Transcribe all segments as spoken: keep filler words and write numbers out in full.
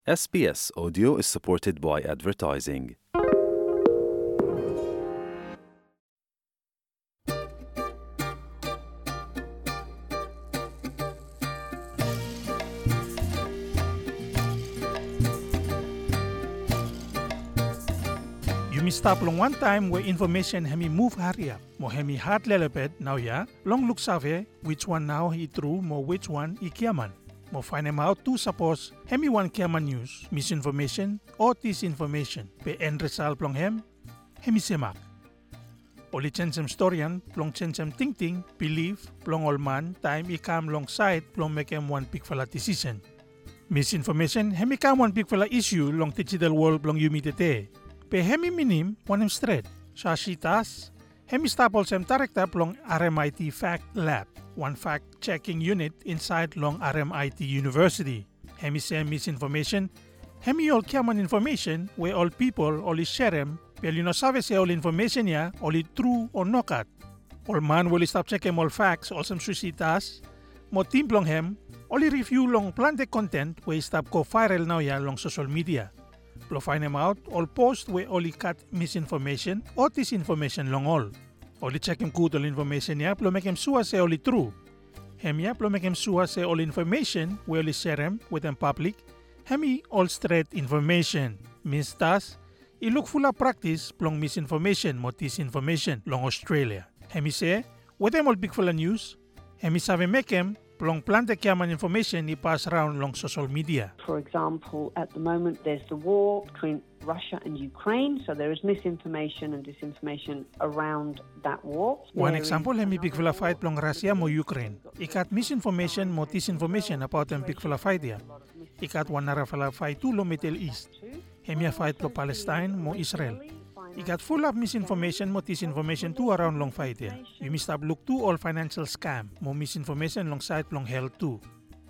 S B S Audio is supported by advertising. You missed up long one time where information hemi move hurry up. Mo hemi hard leleped now ya. Long look save which one now he true mo which one i kiaman. Mo find him out to suppose hemi one kiaman news, misinformation or disinformation. Pe end result plong hem hemi semak. Oli chensem storyan plong chensem ting ting believe plong all man time i come long side plong make him one pick fala decision. Misinformation hemi come one pick fala issue long digital world plong yumitete. Pe hemi minim one him straight. Sa shitas, hemi stapol sem tarekta plong R M I T Fact Lab, one fact-checking unit inside long R M I T University. Hemi sem misinformation, hemi all kiaman information where all people only share them, pero you no sabe se all information ya only true or nokat. All man will stop checking all facts all sem susitas, mo team plong hem, only review long plante content where stop go viral now ya long social media. Plo find them out, all post where only cut misinformation or disinformation long all. Only check him good all information ya, plo make him sure say only true. Hem ya, plo make him sure say all information where only share him with them public, hemi all straight information. Means thus, I look full of practice plong misinformation mo disinformation long Australia. Hemi say, with them all big full of news, hemi sabe make him plong plante kiaman information I pass around long social media. For example, at the moment there's the war between Russia and Ukraine, so there is misinformation and disinformation around that war. One There example, is hemi big full of fight plong Russia mo Ukraine. Ikat misinformation mo disinformation about them big full of fight ya. Ikat one nara full of fight to lo Middle East. Hemi a fight plo Palestine mo Israel. Ikat full of misinformation mo disinformation too around long fight ya. You must have look to all financial scam mo misinformation long side long health too.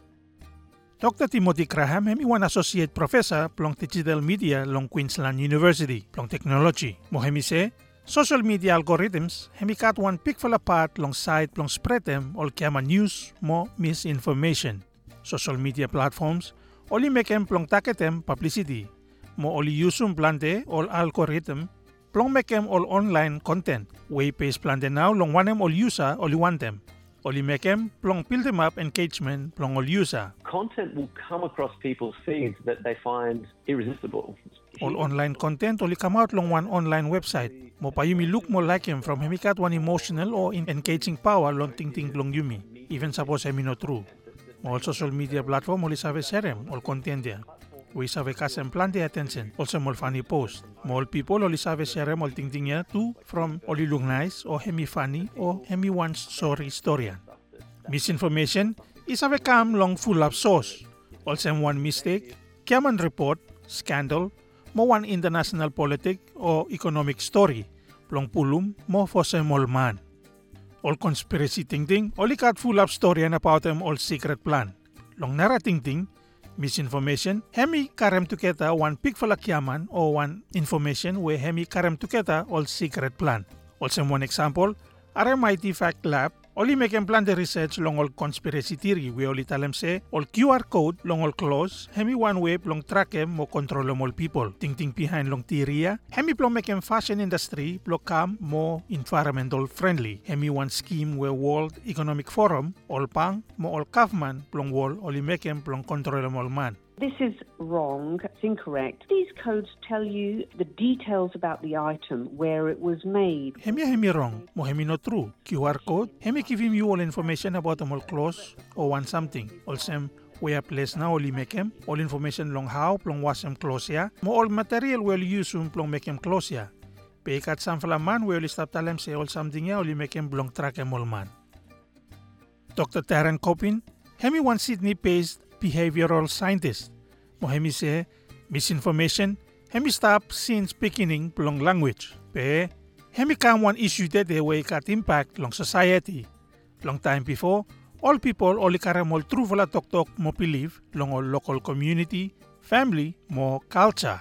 Doctor Timothy Graham hemi one associate professor plong digital media long Queensland University plong technology. Mo hemi se social media algorithms hemi kat one pick full apart long side plong spread them all kiaman news mo misinformation. Social media platforms only make them plong target them publicity. Mo only use um plante all algorithm plong make them all online content. Way page plante now long one them all user only want them. Only make them plong build them up engagement plong all user. Content will come across people's feeds that they find irresistible. All online content only come out long one online website. Mo pa yumi look more like him from hemikat one emotional or in engaging power long ting ting plong yumi. Even suppose hemi no true. Mo all social media platform only sabe share him all content dia. We sabe kasem plante attention also more funny post. More people only sabe share him all ting ting ya too from only look nice or hemi funny or hemi one sorry story. Misinformation is a come long full of source. Also one mistake, kiaman report, scandal, mo one international politic or economic story, plong pulum mo fose mol man. All conspiracy ting ting, only cut full of story and about them all secret plan. Long nara ting ting, misinformation, hemi karem tuketa one pick fala kiaman or one information where hemi karem tuketa all secret plan. Also one example, R M I T Fact Lab, only make them plan the research long all conspiracy theory. We only tell them say all Q R code long all close. Hemi one way long track them mo control them all people. Ting ting behind long theory. Hemi plong make them fashion industry plong come more environmental friendly. Hemi one scheme where World Economic Forum all pang mo all government plong wall only make them plong control them all man. This is wrong, it's incorrect. These codes tell you the details about the item, where it was made. Hemi hemi wrong, mo hemi not true. Q R code, hemi giving you all information about them all close or want something. Also, where place now only make them, all information long how, plong wash them close ya. Mo all material will use um plong make them close ya. Pe kat some fala man we only stop tell them say all something ya only make them plong track them all man. Doctor Taryn Copin, hemi one Sydney-based behavioral scientist. Mo hemi say misinformation hemi stop since beginning plong language. Pe hemi come one issue that they way cut impact long society. Long time before, all people only karam all true wala tok tok mo believe long all local community, family mo culture.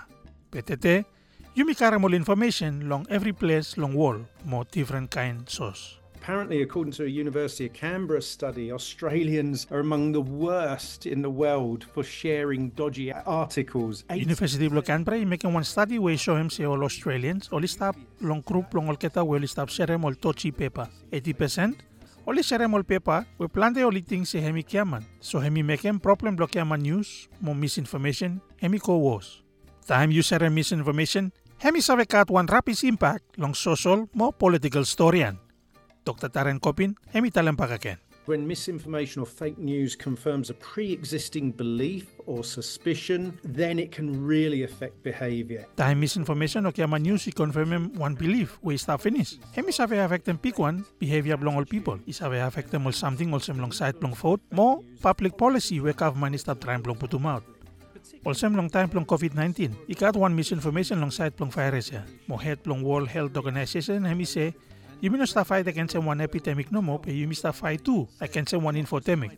Petete, yumi karam all information long every place long wall mo different kind source. Apparently, according to a University of Canberra study, Australians are among the worst in the world for sharing dodgy articles. University of Canberra making one study where show him say all Australians only stop long group long all keta will stop share all touchy paper. eighty percent only share all paper we plan the only things say hemi kiaman. So hemi make him problem block yaman news, more misinformation, hemi co wars. Time you share misinformation, hemi save kat one rapid impact long social more political storyan. Doctor Taryn Copin, hemi talampag again. When misinformation or fake news confirms a pre-existing belief or suspicion, then it can really affect behavior. Time misinformation o kaya man news i confirm him one belief we stop finish. Hemi sabi affect them pick one behavior belong all people. Isabi affect them all something also long side long vote. More public policy we government stop trying long put them out. Also long time long COVID nineteen. Ikat one misinformation long side long virus ya. Mo head long World Health Organization hemi say you may not fight against one epidemic no more, but you must fight too against one infodemic.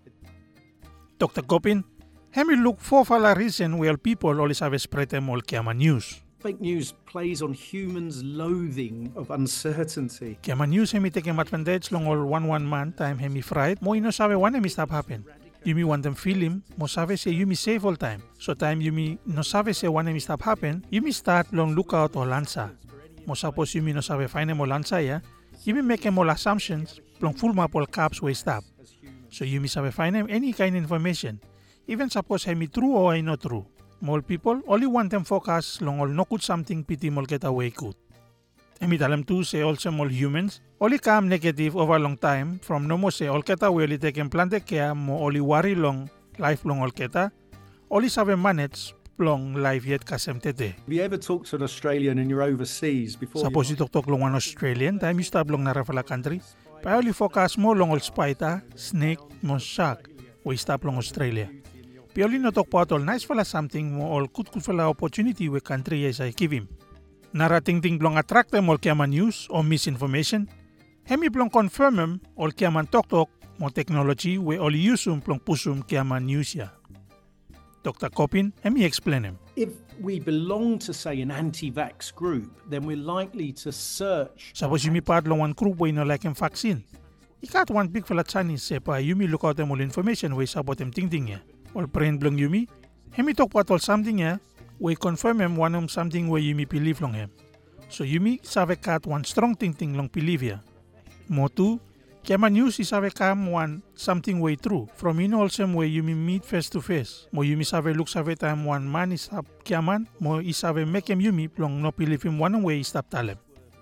Doctor Copin, have me look for a reason where people always have spread them all Kiaman news. Fake news plays on humans' loathing of uncertainty. Kiaman news have me taking advantage long all one one man time have me fried. Mo ino sabe one me stop happen. You me want them feel him, mo sabe say you me save all time. So time you me no sabe say one me stop happen, you me start long lookout or lansa. Mo suppose you me no sabe find mo lansa ya, you me make all assumptions, long full map all caps way stop. So you me sabe find him any kind of information, even suppose he me true or not true. More people only want them focus long all no good something pity mol get away good. Emi talam too say also more humans only come negative over long time from no more say all keta we only take plante care mo only worry long life long all keta only sabe manage long life yet kasem tete. Have you ever talked to an Australian and you're overseas before? Suppose you talk talk long one Australian time you stop long na rafala country. But only focus more long all spider, snake, mo shark. We stop long Australia. But only no talk about all nice fella something mo all good good fella opportunity we country as I give him. Narating ting blong attract them all kiaman news or misinformation. Hemi blong confirm him all kiaman talk talk mo technology we only use um blong pusum kiaman news ya. Doctor Copin, let me explain him. If we belong to, say, an anti-vax group, then we're likely to search. Suppose you me part long one group where you no like him vaccine. You got one big fella Chinese say pa you me look out them all information we about them ting ting ya. All brain blong you me. He me talk about all something ya. We confirm him one um something where you me believe long him. So you me save cat one strong ting ting long believe ya. Mo two. Kiaman news is have come one something way true. From in all same way you me meet face to face. Mo you me save look save time one man is up kiaman. Mo is have make him you me plong no believe him one way stop talem.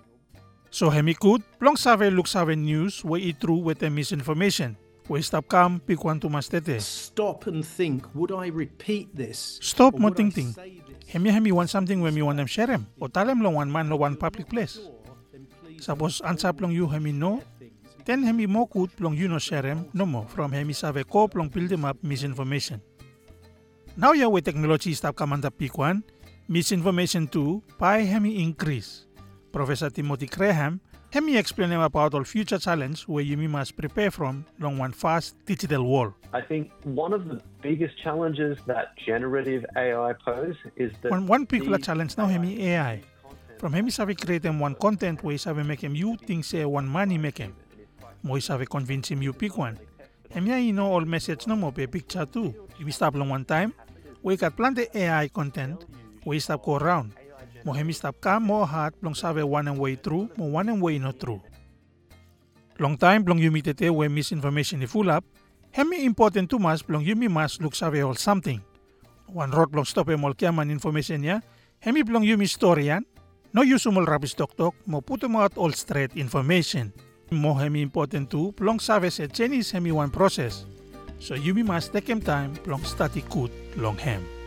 So hemi good plong save look save news way it true with the misinformation. We stop come pick one to mastete. Stop and think. Would I repeat this? Stop mo ting ting. Hemi hemi want something when me want them share him. O talem long one man no one public place. Suppose answer plong you hemi no. Then hemi mo good plong you no share him no more from hemi save ko plong build them up misinformation. Now ya with technology stop kamanda pick one, misinformation two, pi hemi increase. Professor Timothy Graham hemi explain him about all future challenge where you must prepare from long one fast digital world. I think one of the biggest challenges that generative A I pose is that one one big challenge now hemi A I. From hemi save create him one content where save make him you think say one money make him. Mo save convince him you pick one. And yeah, you know all message no more be picture too. You stop long one time, we got plant the A I content, we stop go around. Mo hemi stop come more hard long save one and way true, mo one and way not true. Long time long you meet it where misinformation is full up, hemi important to mas long you me must look save all something. One road long stop em all kiaman information ya, hemi long you me story yan. No use umol rubbish talk talk, mo put em out all straight information. Mo hemi important too, plong save se Chinese hemi one process. So you must take him time, plong study good long hem.